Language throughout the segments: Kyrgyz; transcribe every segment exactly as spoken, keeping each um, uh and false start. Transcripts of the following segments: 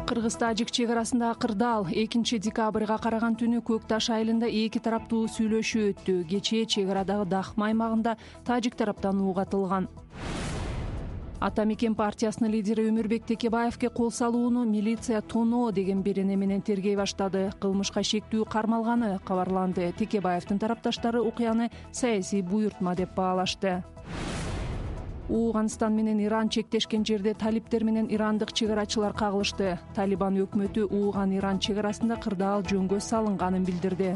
Кыргыз-Тажик чек-арасындагы кырдаал экинчи декабрга караган түнү Көк Таш айылында эки тараптуу сүйлөшүү өттү. Кечээ чек-арадагы Дахма аймагында тажик тараптан ууга атылган. Ата Мекен партиясынын лидери Өмүрбек Текебаевге кол салууну милиция тоноо деген берене менен тергей баштады. Кылмышка шектүү кармалганы кабарланды. Текебаевдин тарапташтары окуяны саясий буйртма деп баалашты. Ууганстан менен Иран чектешкен жерде талиптер менен ирандык чек-арачылар кагылышты. Талибан өкмөтү Ууган-Иран чек-арасында кырдаал жөнгө салынганын билдирди.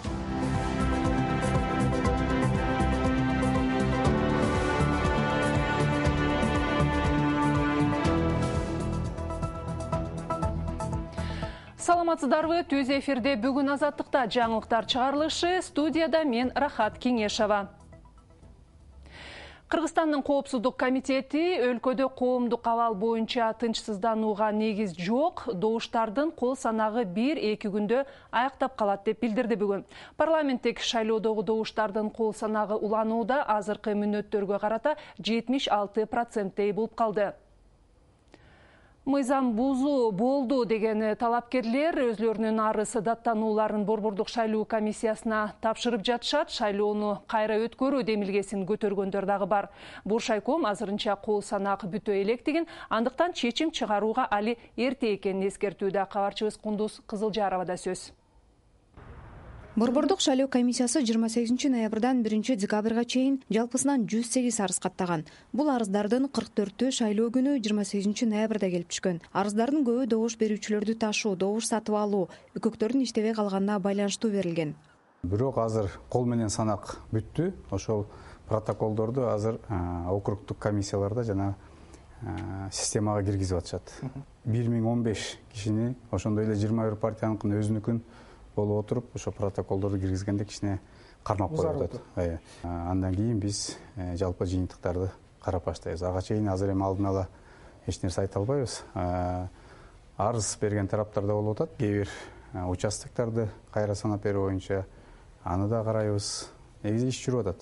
Саламатсыздарбы? Түз эфирде бүгүн Азаттыкта жаңылыктар чыгарылышы. Студияда мен Рахат Кеңешова. Кыргызстандын коопсуздук комитети өлкөдө коомдук абал боюнча тынчсызданууга негиз жок, добуштардын кол санагы бир-эки күндө аяктап калат деп билдирди бүгүн. Парламенттик шайлоодогу добуштардын кол санагы уланууда азыркы мүнөттөргө карата жетимиш алты проценттей болуп калды. Мыйзам бузуу болду деген талапкерлер өзлөрүнүн арыз даттанууларын Борбордук шайлоо комиссиясына тапшырып жатышат. Шайлоону кайра өткөрүү демилгесин көтөргөндөр дагы бар. Буршайком азырынча кол санак бүтө электигин, андыктан чечим чыгарууга али эрте экенин эскертүүдө. Кабарчыбыз Кундуз Кызылжаровада сөз. Борбордук шайлоо комиссиясы жыйырма сегизинчи ноябрдан биринчи декабрга чейин жалпысынан жүз сегиз арыз каттаган. Бул арыздардын кырк төртү шайлоо күнү жыйырма сегизинчи ноябрда келип түшкөн. Арыздардын көбү добуш берүүчүлөрдү ташуу, добуш сатып алуу, үкөктөрдүн иштебей калганына байланыштуу берилген. Бирок азыр кол менен санак бүттү. Ошол протоколдорду азыр округдук комиссияларда жана системага киргизип атышат. бир миң он беш кишини, ошондой эле жыйырма бир партияныкын өзүнүкүн болуп отуруп, ошо протоколдорду киргизгенде кичине кармап коюп атат. Андан кийин биз жалпы жыйынтыктарды карап баштайбыз. Ага чейин азыр эми алдын ала эч нерсе айта албайбыз. Арыз берген тараптарда болуп атат. Кээ бир участокторду кайра санап берүү боюнча аны да карайбыз. Негизи иш жүрүп атат.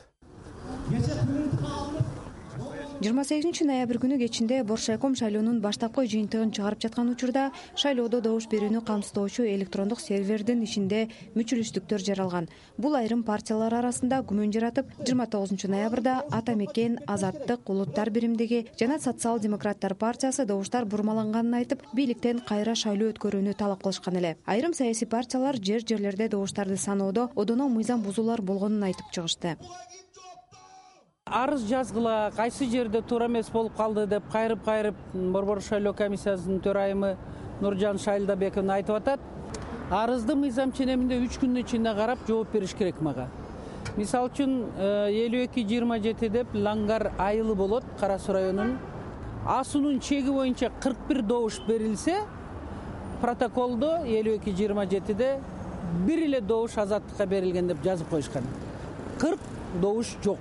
жыйырма сегизинчи ноябрь күнү кечинде Боршайком шайлоонун баштапкы жыйынтыгын чыгарып жаткан учурда шайлоодо добуш берүүнү камсыздоочу электрондук сервердин ишинде мүчүлүштүктөр жаралган. Бул айрым партиялар арасында күмөн жаратып, жыйырма тогузунчу ноябрда Ата Мекен, Азаттык, Улуттар биримдиги жана Социал-демократтар партиясы добуштар бурмаланганын айтып, бийликтен кайра шайлоо өткөрүүнү талап кылышкан эле. Айрым саясий партиялар жер-жерлерде добуштарды саноодо одоно мыйзам бузуулар болгонун айтып чыгышты. Арыз жазгыла, кайсы жерде туура эмес болуп калды деп кайрып-кайрып Борбор шайлоо комиссиясынын төрайымы Нуржан Шайлдабековна айтып атат. Арызды мыйзам ченеминде үч күндүн ичинде карап жооп бериш керек мага. Мисалы үчүн элүү эки жыйырма жети деп Лангар айылы болот, Кара Суу районунун. Асуунун чеги боюнча кырк бир добуш берилсе, протоколдо элүү эки жыйырма жетиде бир эле добуш Азаттыкка берилген деп жазып коюшкан. кырк добуш жок.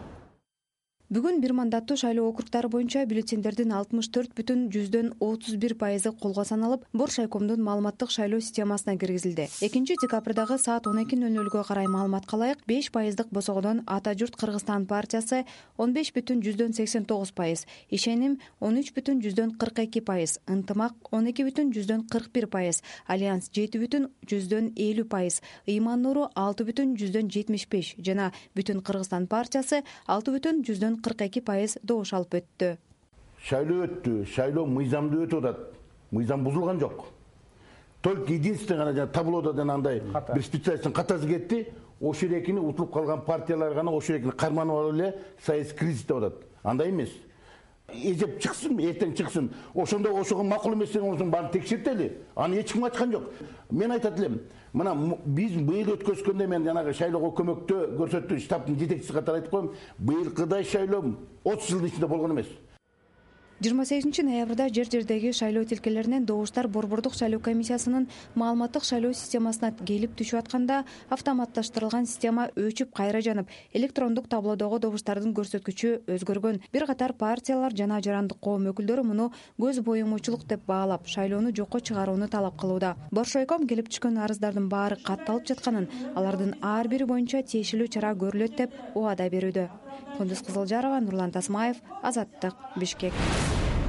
Бүгүн бир мандаттуу шайлоо округдары боюнча бюллетендердин алтымыш төрт бүтүн жүздөн отуз бир пайызы колго саналып, Боршайкомдун маалыматтык шайлоо системасына киргизилди. экинчи декабрдагы саат он эки нөл нөлгө карай маалыматка ылайык беш пайыздык босогодон Ата журт Кыргызстан партиясы он беш бүтүн жүздөн сексен тогуз пайыз, Ишеним он үч бүтүн жүздөн кырк эки пайыз, Ынтымак он эки бүтүн жүздөн кырк бир пайыз, Альянс жети бүтүн жүздөн элүү пайыз, Ыйман Нуру алты бүтүн жүздөн жетимиш беш жана Бүтүн Кыргызстан партиясы алты бүтүн жүздөн кырк эки пайыз добуш алып өттү. Шайлоо өттү, шайлоо мыйзамдуу өтүп атат. Мыйзам бузулган жок. Только единственный гана жана таблода андай бир специалисттин катасы кетти. Ошол экини утулуп калган партиялар гана ошол экини карманып алып эле саясий кризис деп атат. Андай эмес. Эжеп чыксын, эртең чыксын. Ошондо ошого макул эмес деген болсоң баарын текшертели. Аны эч ким ачкан жок. Мен айтат элем, мына биз быйыл өткөзгөндө мен жанагы шайлоого көмөктө көрсөттү штабтын жетекчиси катары айтып коем, быйылкыдай шайлоо отуз жылдын ичинде болгон эмес. жыйырма сегизинчи ноябрда жер-жердеги шайлоо тилкелеринен добуштар Борбордук шайлоо комиссиясынын маалыматтык шайлоо системасына келип түшүп атканда автоматташтырылган система өчүп кайра жанып, электрондук таблодогу добуштардын көрсөткүчү өзгөргөн. Бир катар партиялар жана жарандык коом өкүлдөрү муну көз боюмучулук деп баалап, шайлоону жокко чыгарууну талап кылууда. Боршайком келип түшкөн арыздардын баары катталып жатканын, алардын ар бири боюнча тиешелүү чара көрүлөт деп убада берүүдө. Кундуз Кызылжарова, Нурлан Тасмаев, Азаттык, Бишкек.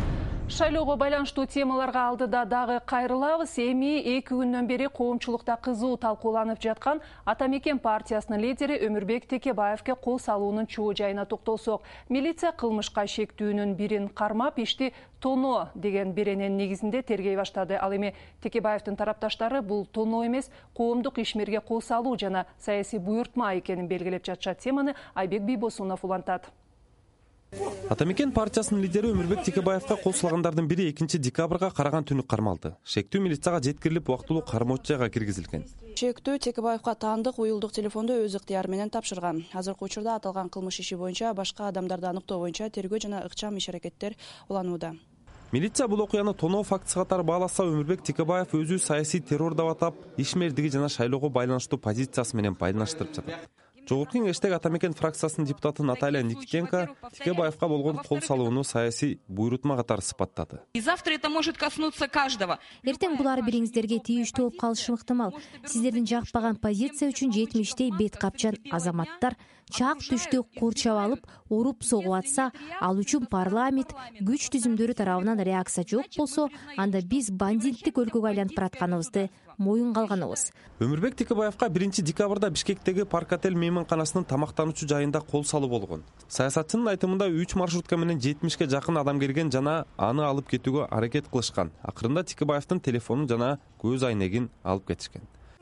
Шайлоого байланыштуу темаларга алдыда дагы кайрылабыз. Эми эки күндөн бери коомчулукта кызуу талкууланып жаткан Ата Мекен партиясынын лидери Өмүрбек Текебаевке кол салуунун чоо жайына токтолсок. Милиция кылмышка шектүүнүн бирин кармап, ишти тоноо деген беренен негизинде тергей баштады. Ал эми Текебаевдин тарапташтары бул тоноо эмес, коомдук ишмерге кол салуу жана саясий буйртма экенин белгилеп жатышат. Теманы Айбек Бийбосунов улантат. Ата Мекен партиясынын лидери Өмүрбек Текебаевка кол салгандардын бири экинчи декабрга караган түнү кармалды. Шектүү милицияга жеткирилип, убактылуу кармоочу жайга киргизилген. Шектүү Текебаевка таандык уюлдук телефонду өз ыктыяры менен тапшырган. Азыркы учурда аталган кылмыш иши боюнча башка адамдарды аныктоо боюнча тергөө жана ыкчам иш-аракеттер уланууда. Милиция бул окуяны тоноо фактысы катары бааласа, Өмүрбек Текебаев өзү саясий террор деп атап, ишмердиги жана шайлоого байланыштуу позициясы менен байланыштырып жатат. Жогорку кеңештеги Ата Мекен фракциясынын депутаты Наталья Никитенко Текебаевка болгон кол салууну саясий буйрутма катары сыпаттады. И завтра это может коснуться каждого. Эртең булар бириңиздерге тийиштүү болуп калышы ыктымал. Сиздердин жакпаган позиция үчүн жетимиштей бет капчан азаматтар чак түштү курчап алып, уруп согуп атса, ал үчүн парламент күч түзүмдөрү тарабынан реакция жок болсо, анда биз бандиттик өлкөгө айланып баратканыбызды моюнга алганыбыз. Өмүрбек Текебаевка биринчи декабрда Бишкектеги Парк-отель мейманканасынын тамактануучу жайында кол салуу болгон. Саясатчынын айтымында үч маршрутка менен жетимишке жакын адам келген жана аны алып кетүүгө аракет кылышкан. Акырында Текебаевдин телефонун жана көз айнегин алып кетишкен.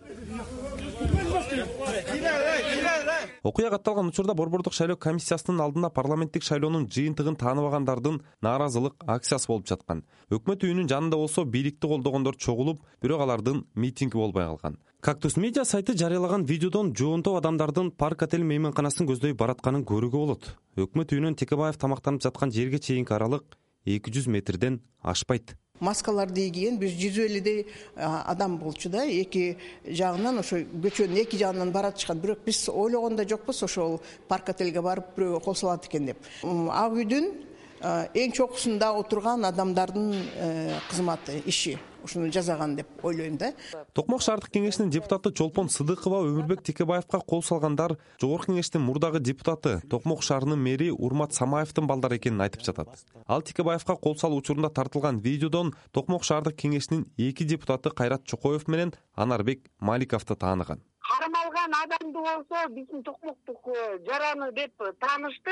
Окуя катталган учурда Борбордук шайлоо комиссиясынын алдында парламенттик шайлоонун жыйынтыгын тааныбагандардын нааразылык акциясы болуп жаткан. Өкмөт үйүнүн жанында болсо бийликти колдогондор чогулуп, бирок алардын митинги болбой калган. Кактус медиа сайты жарыялаган видеодон жоонтоп адамдардын Парк-отель мейманканасын көздөй баратканын көрүүгө болот. Өкмөт үйүнөн Текебаев тамактанып жаткан жерге чейинки аралык эки жүз метрден ашпайт. Маскаларды кийген биз жүз элүүдөй адам болчу да, эки жагынан ошо көчөнүн эки жагынан баратышкан. Бирок биз ойлогон да жокпуз ошол Парк-отельге барып бирөөгө кол салат экен деп. Ак үйдүн эң чокусунда отурган адамдардын кызматы, иши ушуну жасаган деп ойлойм да. Токмок шаардык кеңешинин депутаты Чолпон Сыдыкова Өмүрбек Текебаевка кол салгандар жогорку кеңештин мурдагы депутаты, Токмок шаарынын мэри Урмат Самаевдин балдары экенин айтып жатат. Ал Текебаевка кол салуу учурунда тартылган видеодон Токмок шаардык кеңешинин эки депутаты Кайрат Чокоев менен Анарбек Маликовду тааныган. Кармалган адамды болсо биздин Токмоктук жараны деп таанышты.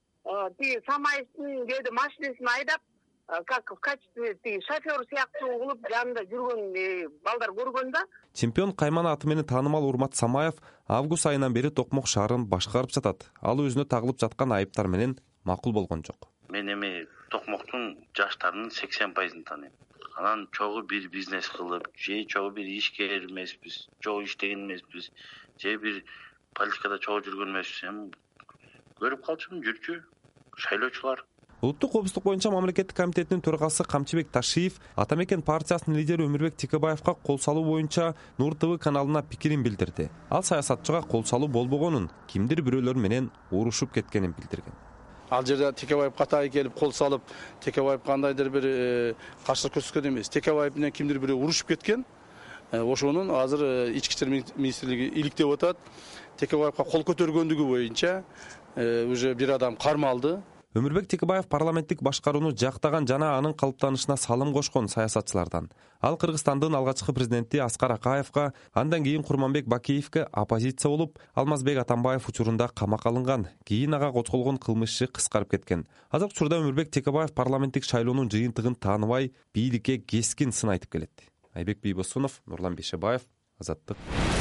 Ти Самаевдин кээде машинесин айдап, как в качестве шофер сыяктуу кылып жанында жүргөн балдар көргөн да. Чемпион кайман аты менен таанымал Урмат Самаев август айынан бери Токмок шаарын башкарып жатат. Ал өзүнө тагылып жаткан айыптар менен макул болгон жок. Мен эми Токмоктун жаштарынын сексен пайызын тааныйм. Анан чогуу бир бизнес кылып, же чогуу бир ишкер эмеспиз, чогуу иштеген эмеспиз, же бир политикада чогуу жүргөн эмеспиз. Эми көрүп калчумун, жүрчү шайлоочулар. Улуттук коопсуздук боюнча мамлекеттик комитетинин төрагасы Камчыбек Ташиев Ата Мекен партиясынын лидери Өмүрбек Текебаевка кол салуу боюнча Нур ТВ каналына пикирин билдирди. Ал саясатчыга кол салуу болбогонун, кимдир бирөөлөр менен урушуп кеткенин билдирген. Ал жерде Текебаев катайы келип кол салып, Текебаев кандайдыр бир каршылык көрсөткөн эмес. Текебаев менен кимдир бирөө урушуп кеткен. Ошонун азыр ички иштер министрлиги иликтеп атат. Текебаевка кол көтөргөндүгү боюнча уже бир адам кармалды. Өмүрбек Текебаев парламенттик башкарууну жактаган жана анын калыптанышына салым кошкон саясатчылардан. Ал Кыргызстандын алгачкы президенти Аскар Акаевка, андан кийин Курманбек Бакиевке оппозиция болуп, Алмазбек Атамбаев учурунда камакка алынган. Кийин ага козголгон кылмыш иши кыскарып кеткен. Азыркы учурда Өмүрбек Текебаев парламенттик шайлоонун жыйынтыгын тааныбай, бийликке кескин сын айтып келет. Айбек Бийбосунов, Нурлан Бейшебаев, Азаттык.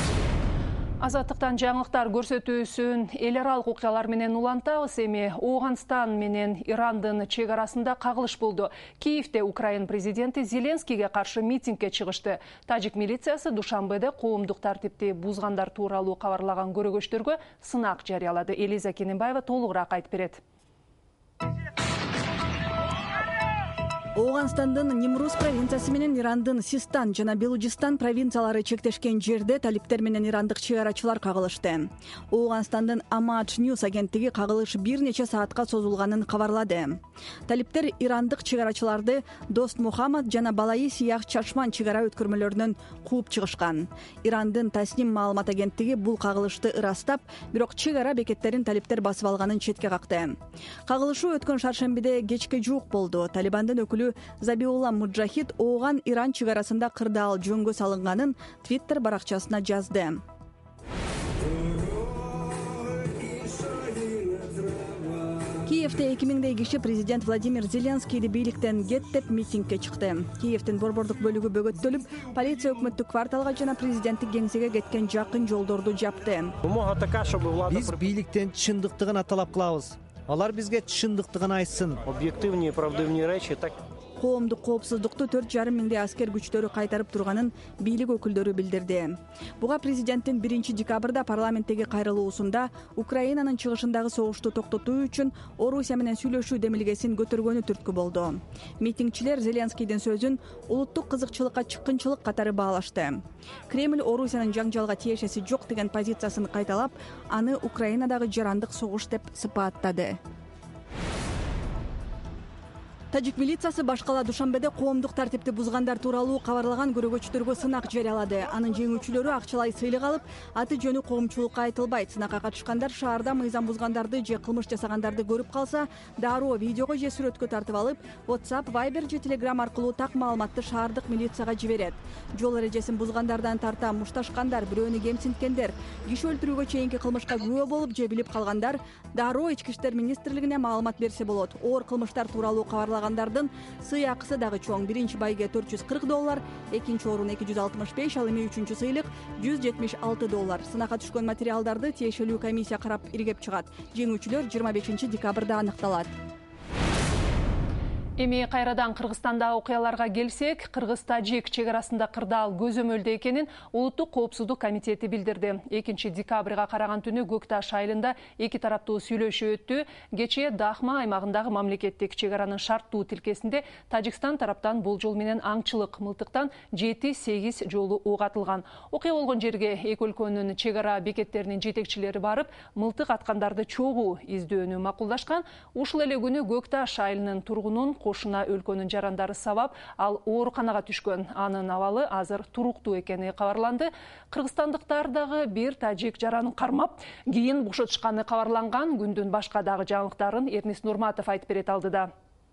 Азаттыктан жаңылыктар көрсөтүүсүн эл аралык окуялар менен улантабыз. Эми Ооганстан менен Ирандын чек арасында кагылыш болду. Киевде Украин президенти Зеленскийге каршы митингге чыгышты. Тажик милициясы Душанбеде коомдук тартипти бузгандар тууралуу кабарлаган көрөгөчтөргө сынак жарыялады. Элиза Кененбаева толугураак айтып берет. Ооганстандын Нимрус провинциясы менен Ирандын Систан жана Белужистан провинциялары чектешкен жерде талиптер менен ирандык чек арачылар кагылышты. Ооганстандын Амадж Ньюс агенттиги кагылыш бир нече саатка созулганын кабарлады. Талиптер ирандык чек арачыларды Дост Мухаммад жана Балайы Сиях Чашман чек ара өткөрмөлөрүнөн кууп чыгышкан. Ирандын Тасним маалымат агенттиги бул кагылышты ырастап, бирок чек ара бекеттерин талиптер басып алганын четке какты. Кагылышуу өткөн шаршембиде кечке жуук болду. Талибандын өкүлү өкүлү Забиулла Муджахид ооган Иран чек арасында кырдаал жөнгө салынганын Твиттер баракчасына жазды. Киевде эки миңдей киши президент Владимир Зеленскийди бийликтен кет деп митингге чыкты. Киевдин борбордук бөлүгү бөгөттөлүп, полиция өкмөттүк кварталга жана президенттик кеңсеге кеткен жакын жолдорду жапты. Биз бийликтен чындыктыгын талап кылабыз. Алар бизге чындыктыгын айтсын. Объективнее, правдивнее речи так. Коомдук коопсуздукту төрт жарым миңдей аскер күчтөрү кайтарып турганын бийлик өкүлдөрү билдирди. Буга президенттин биринчи декабрда парламенттеги кайрылуусунда Украинанын чыгышындагы согушту токтотуу үчүн Орусия менен сүйлөшүү демилгесин көтөргөнү түрткү болду. Митингчилер Зеленскийдин сөзүн улуттук кызыкчылыкка чыккынчылык катары баалашты. Кремль Орусиянын жаңжалга тиешеси жок деген позициясын кайталап, аны Украинадагы жарандык согуш деп сыпааттады. Тажик милициясы башкала Душанбеде коомдук тартипти бузгандар тууралуу кабарлаган көрөгөчтөргө сынак жарыялады. Анын жеңүүчүлөрү акчалай сыйлык алып, аты жөнү коомчулукка айтылбайт. Сынакка катышкандар шаарда мыйзам бузгандарды же кылмыш жасагандарды көрүп калса, дароо видеого же сүрөткө тартып алып, WhatsApp, Viber же Telegram аркылуу так маалыматты шаардык милицияга жиберет. Жол эрежесин бузгандардан тарта мушташкандар, бирөөнү кемсинткендер, киши өлтүрүүгө чейинки кылмышка күбө болуп же билип калгандар дароо Ички иштер министрлигине маалымат берсе болот. Оор кылмыштар тууралуу кабарлаган сый акысы дагы чоң. Биринчи байге төрт жүз кырк доллар, экинчи орун эки жүз алтымыш беш, ал эми үчүнчү сыйлык жүз жетимиш алты доллар. Сынакка түшкөн материалдарды тиешелүү комиссия карап иргеп чыгат. Жеңүүчүлөр жыйырма бешинчи декабрда аныкталат. Эми кайрадан Кыргызстанда окуяларга келсек, Кыргыз-Тажик чек арасында кырдаал көзөмөлдө экенин Улуттук коопсуздук комитети билдирди. экинчи декабрга караган түнү Көкташ айылында эки тараптуу сүйлөшүү өттү. Кечээ Дахма аймагындагы мамлекеттик чек аранын шарттуу тилкесинде Тажикстан тараптан болжол менен аңчылык мылтыктан жети сегиз жолу ок атылган. Окуя болгон жерге эки өлкөнүн чек ара бекеттеринин жетекчилери барып, мылтык аткандарды чогуу издөөнү макулдашкан. Ушул эле күнү Көкташ айылынын тургунун кошуна өлкөнүн жарандары сабап, ал ооруканага түшкөн. Анын абалы азыр туруктуу экени кабарланды. Кыргызстандыктар дагы бир тажик жаранын кармап, кийин бошотушканы кабарланган. Күндүн башка дагы жаңылыктарын Эрнис Нурматов айтып берет алдыда.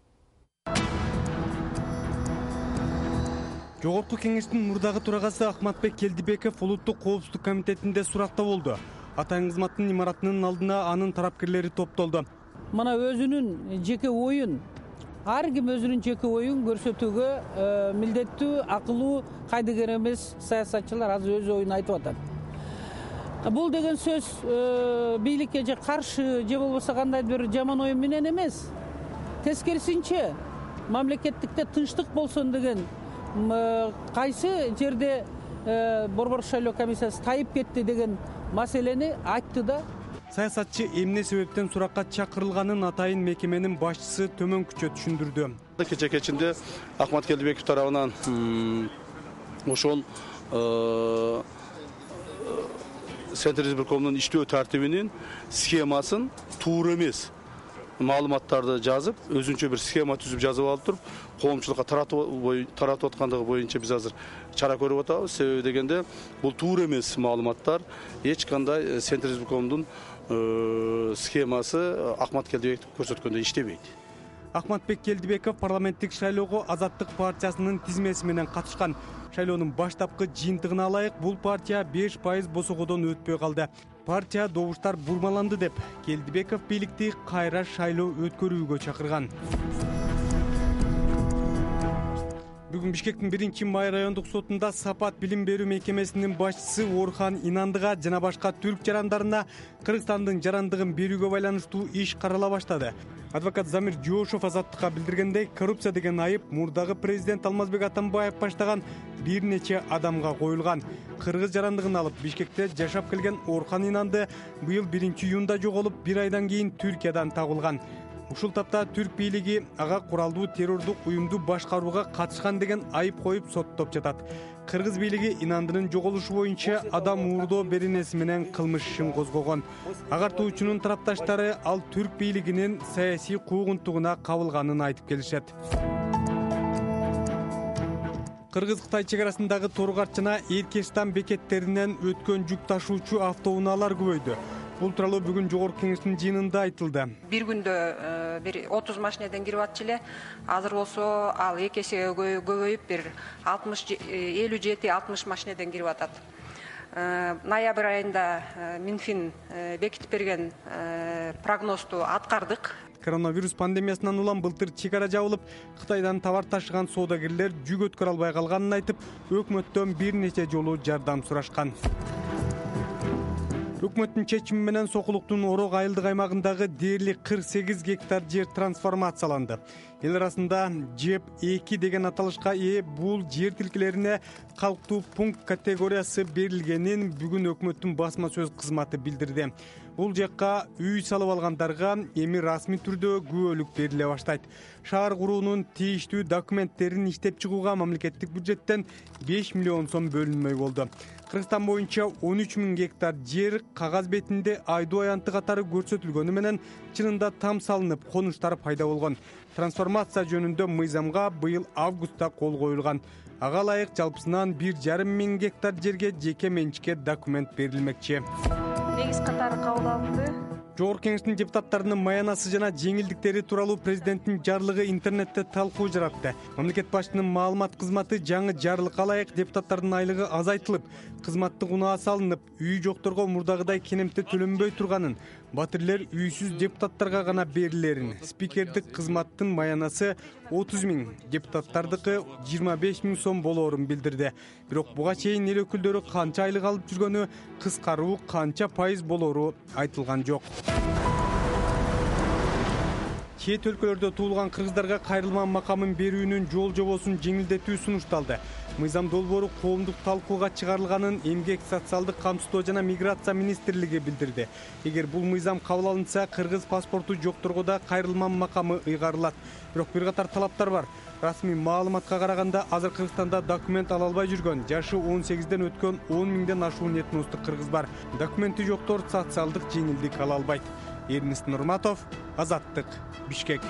Жогорку кеңештин мурдагы төрагасы Ахматбек Келдибеков Улуттук коопсуздук комитетинде суракта болду. Атайын кызматтын имаратынын алдына анын тарапкерлери топтолду. Мына өзүнүн жеке оюн, ар ким өзүнүн жеке оюн көрсөтүүгө милдеттүү, акылуу, кайдыгер эмес саясатчылар азыр өз оюн айтып атат. Бул деген сөз бийликке же каршы, же болбосо кандайдыр бир жаман ой менен эмес. Тескерисинче, мамлекеттикте тынчтык болсун деген кайсы жерде борбор шайлоо комиссиясы тайып кетти деген маселени айтты да. Саясатчы эмне себептен суракка чакырылганын атайын мекеменин башчысы төмөнкүчө түшүндүрдү. Кече кечинде Ахмат Келдибеков тарабынан ошол Центр избиркомунун иштөө тартибинин схемасын туура эмес маалыматтарды жазып, өзүнчө бир схема түзүп жазып алып туруп, коомчулукка таратып аткандыгы боюнча биз азыр чара көрүп атабыз. Себеби дегенде бул туура эмес маалыматтар, эч кандай Центр избиркомунун схемасы Ахмат Келдибеков көрсөткөндөй иштебейт. Ахматбек Келдибеков парламенттик шайлоого Азаттык партиясынын тизмеси менен катышкан. Шайлоонун баштапкы жыйынтыгына ылайык бул партия беш пайыз босогодон өтпөй калды. Партия добуштар бурмаланды деп Келдибеков бийликти кайра шайлоо өткөрүүгө чакырган. Бүгүн Бишкектин биринчи май райондук сотунда Сапат билим берүү мекемесинин башчысы Орхан Инандыга жана башка түрк жарандарына Кыргызстандын жарандыгын берүүгө байланыштуу иш карала баштады. Адвокат Замир Жошов Азаттыкка билдиргендей, коррупция деген айып мурдагы президент Алмазбек Атамбаев баштаган бир нече адамга коюлган. Кыргыз жарандыгын алып Бишкекте жашап келген Орхан Инанды быйыл биринчи июнда жоголуп, бир айдан кийин Түркиядан табылган. Ушул тапта түрк бийлиги ага куралдуу террордук уюмду башкарууга катышкан деген айып коюп соттоп жатат. Кыргыз бийлиги Инандынын жоголушу боюнча адам уурдоо беренеси менен кылмыш ишин козгогон. Агартуучунун тарапташтары ал түрк бийлигинин саясий куугунтугуна кабылганын айтып келишет. Кыргыз-Кытай чек арасындагы Торгат жана Эркештан бекеттеринен өткөн жүк ташуучу автоунаалар көбөйдү. бул тууралуу бүгүн жогорку кеңештин жыйынында айтылды. Бир күндө бир отуз машинеден кирип атчу эле. Азыр болсо ал эки эсеге көбөйүп бир алтымыш элүү жети алтымыш машинеден кирип атат. Ноябрь айында Минфин бекитип берген прогнозду аткардык. Коронавирус пандемиясынан улам былтыр чек ара жабылып, Кытайдан товар ташыган соодагерлер жүк өткөрө албай калганын айтып, өкмөттөн бир нече жолу жардам сурашкан. Өкмөттүн чечими менен Сокулуктун Орок айылдык аймагындагы дээрлик кырк сегиз гектар жер трансформацияланды. Эл арасында ЖЭП эки деген аталышка ээ бул жер тилкелерине калктуу пункт категориясы берилгенин бүгүн өкмөттүн басма сөз кызматы билдирди. Бул жакка үй салып алгандарга эми расмий түрдө күбөлүк бериле баштайт. Шаар куруунун тийиштүү документтерин иштеп чыгууга мамлекеттик бюджеттен беш миллион сом бөлүнмөй болду. Кыргызстан боюнча он үч миң гектар жер кагаз бетинде айдоо аянты катары көрсөтүлгөнү менен чынында там салынып, конуштар пайда болгон. Трансформация жөнүндө мыйзамга быйыл августта кол коюлган. Ага ылайык жалпысынан бир жарым миң гектар жерге жеке менчикке документ берилмекчи. Негиз катары кабыл алынды. Жогорку кеңештин депутаттарынын маянасы жана жеңилдиктери тууралуу президенттин жарлыгы интернетте талкуу жаратты. Мамлекет башчынын маалымат кызматы жаңы жарлыкка ылайык депутаттардын айлыгы азайтылып, кызматтык унаа салынып, үй жокторго мурдагыдай кенемте төлөнбөй турганын, батирлер үйсүз депутаттарга гана берилерин, спикердик кызматтын маянасы отуз миң, депутаттардыкы жыйырма беш миң сом болоорун билдирди. Бирок буга чейин эл өкүлдөрү канча айлык алып жүргөнү, кыскаруу канча пайыз болоору айтылган жок. Чет өлкөлөрдө туулган кыргыздарга кайрылма макамын берүүнүн жол жобосун жеңилдетүү сунушталды. Мыйзам долбоору коомдук талкууга чыгарылганын Эмгек социалдык камсыздоо жана миграция министрлиги билдирди. Эгер бул мыйзам кабыл алынса, кыргыз паспорту жокторго да кайрылма макамы ыйгарылат. Бирок бир катар талаптар бар. Расмий маалыматка караганда, азыр Кыргызстанда документ ала албай жүргөн, жашы он сегизден өткөн он миңден ашуун этностук кыргыз бар. Документи жоктор социалдык жеңилдик ала албайт. Эрнест Нурматов, Азаттык, Бишкек.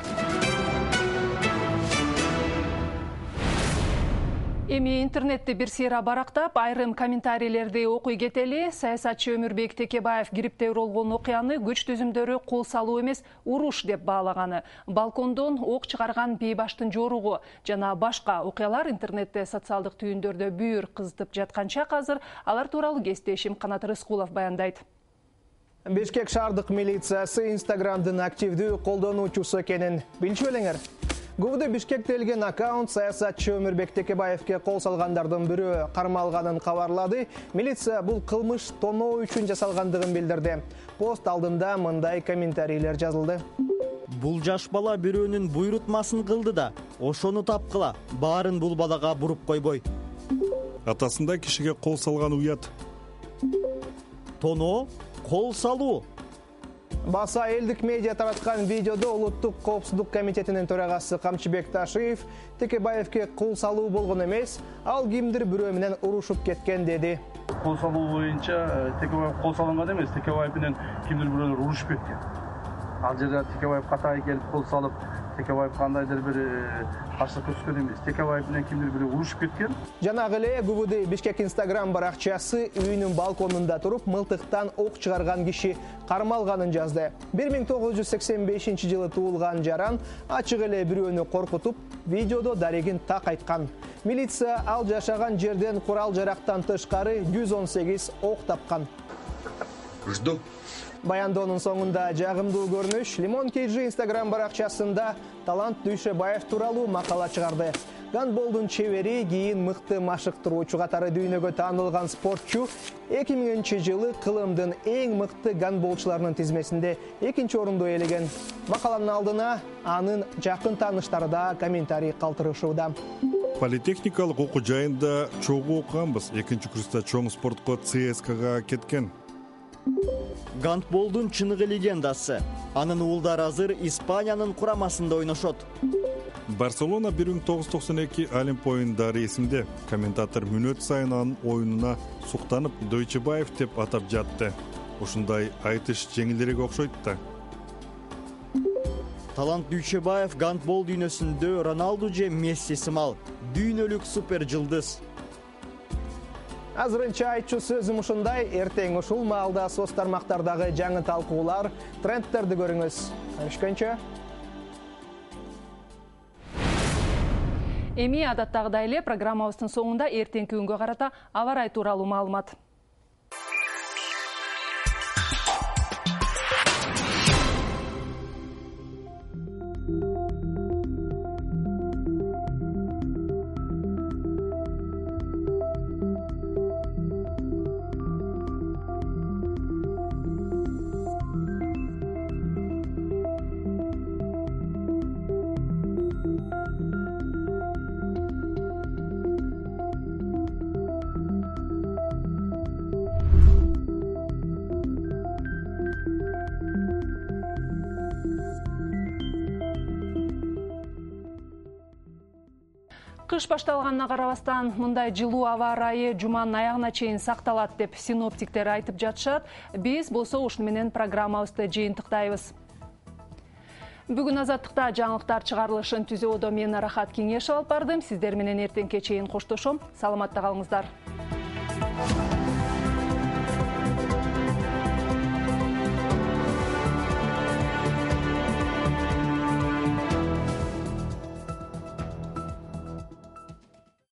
Эми интернетти бир сыйра барактап, айрым комментарийлерди окуй кетели. Саясатчы Өмүрбек Текебаев грипптен болгон окуяны күч түзүмдөрү кол салуу эмес, уруш деп баалаганы. Балкондон ок чыгарган бейбаштын жоругу жана башка окуялар интернетте социалдык түйүндөрдө бүйүр кызытып жатканча азыр алар тууралуу кесиптешим Канат Рыскулов баяндайт. Бишкек шаардык милициясы Инстаграмдын активдүү колдонуучусу экенин билчү белеңер. Гууда Бишкекте элген аккаунт саясатчы Өмүрбек Текебаевке кол салгандардын бирөө кармалганын кабарлады. Милиция бул кылмыш тоноо үчүн жасалгандыгын билдирди. Пост алдында мындай комментарийлер жазылды. Бул жаш бала бирөөнүн буйрутмасын кылды да, ошону тапкыла, баарын бул балага буруп койбой. Атасында кишиге кол салган уят. Тоноо, кол салуу. Баса элдик медиа тараткан видеодо Улуттук коопсуздук комитетинин төрагасы Камчыбек Ташиев Текебаевке кол салуу болгон эмес, ал кимдир бирөө менен урушуп кеткен деди. Кол салуу боюнча Текебаев кол салынган эмес, Текебаев менен кимдир бирөөлөр урушуп кеткен. Ал жерде Текебаев катайы келип кол салып, Текебаев кандайдыр бир каршылык көрсөткөн эмес. Текебаев менен кимдир бирөө урушуп кеткен. Жанагы эле Губуды Бишкек Инстаграм баракчасы үйүнүн балконунда туруп, мылтыктан ок чыгарган киши кармалганын жазды. бир миң тогуз жүз сексен бешинчи жылы туулган жаран ачык эле бирөөнү коркутуп, видеодо дарегин так айткан. Милиция ал жашаган жерден курал жарактан тышкары жүз он сегиз ок тапкан. Жду. Баяндоонун соңунда жагымдуу көрүнүш Лимон Кейджи Инстаграм баракчасында Талант Дүйшөбаев тууралуу макала чыгарды. Гандболдун чебери, кийин мыкты машыктыруучу катары дүйнөгө таанылган спортчу эки миңинчи жылы кылымдын эң мыкты гандболчуларынын тизмесинде экинчи орунду ээлеген. Макаланын алдына анын жакын тааныштары да комментарий калтырышууда. Политехникалык окуу жайында чогуу окуганбыз. Экинчи курста чоң спортко ЦСКАга кеткен. Гандболдун чыныгы легендасы. Анын уулдары азыр Испаниянын курамасында ойношот. Барселона бир миң тогуз жүз токсон эки Олимп оюндары эсимде. Комментатор мүнөт сайын анын оюнуна суктанып Дойчебаев деп атап жатты. Ушундай айтыш жеңилирээк окшойт да. Талант Дүйшөбаев гандбол дүйнөсүндө Роналду же Месси сымал дүйнөлүк супер жылдыз. Азырынча айтчу сөзүм ушундай. Эртең ушул маалда соц тармактардагы жаңы талкуулар, трендтерди көрүңүз. Көрүшкөнчө. Эми адаттагыдай эле программабыздын соңунда эртеңки күнгө карата аба ырайы тууралуу маалымат. Кыш башталганына карабастан мындай жылуу аба ырайы жуманын аягына чейин сакталат деп синоптиктер айтып жатышат. Биз болсо ушуну менен программабызды жыйынтыктайбыз. Бүгүн Азаттыкта жаңылыктар чыгарылышын түзүүдө мен Рахат Кеңешев алып бардым. Сиздер менен эртеңке чейин коштошом. Саламатта калыңыздар.